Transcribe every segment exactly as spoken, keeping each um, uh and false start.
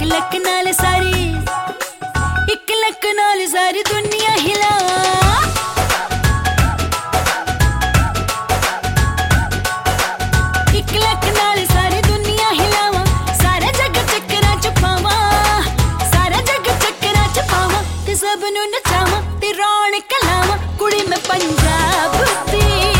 Luck नाल सारी इक लक नाल सारी दुनिया हिलावा। इक लक नाल सारी दुनिया हिलावा, सारा जग चक्करां च पावां, सारा जग चक्करां च पावां ते सब नूं नचावां ते रौनक लावां। कुड़ी मैं पंजाब दी,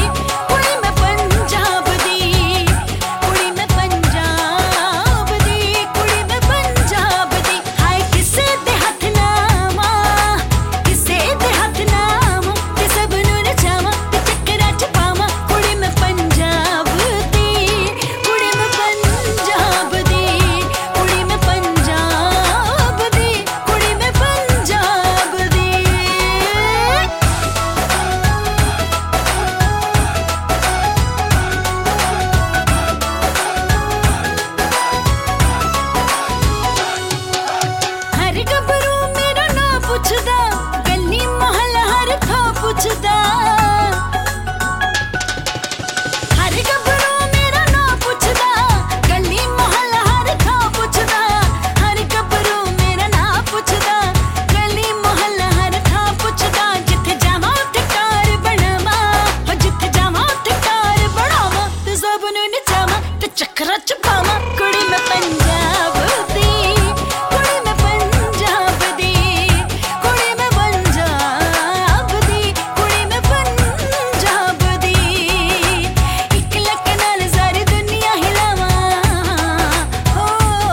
चक्करां च पावां। कुड़ी मैं पंजाब दी, कुड़ी मैं पंजाब दी, कुड़ी मैं पंजाब दी, कुड़ी मैं पंजाब दी। इक लक नाल सारी दुनिया हिलावां हो।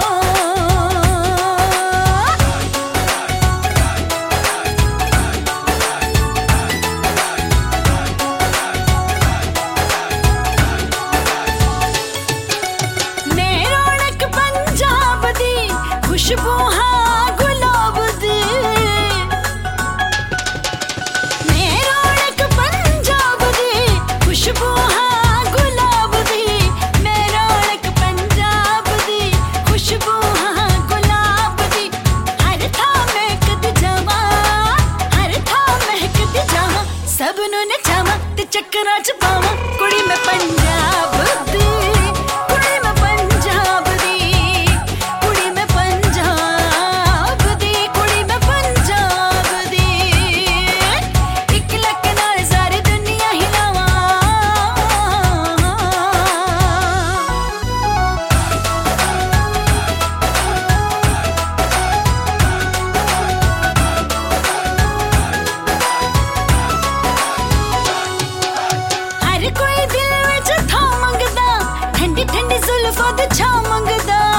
खुशबू हाँ गुलाब दी, मैं रौनक पंजाब दी। खुशबू हाँ गुलाब दी, मैं रौनक पंजाब दी। खुशबू हाँ गुलाब दी, हर थां महकदी जावां, हर थां महकदी जावां। सब नूं नचावां ते चक्करां च पावां। कुड़ी मैं पंजाब दी, कुड़ी मैं पंजाब दी, कुड़ी मैं पंजाब दी, कुड़ी मैं पंजाब दी। इक लक नाल सारी दुनिया हिलावां। हर कोई दिल विच थां मंगदा, ठंडी ठंडी जुल्फां ते छां मंगदा।